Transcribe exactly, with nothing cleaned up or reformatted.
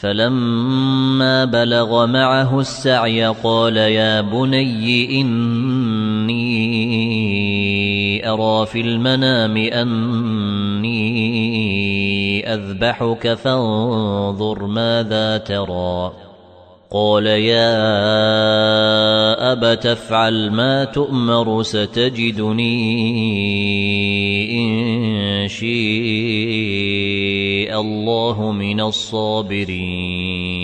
فلما بلغ معه السعي قال يا بني إني أرى في المنام أني أذبحك فانظر ماذا ترى قال يا أبت افعل ما تؤمر ستجدني إن شاء الله من الصابرين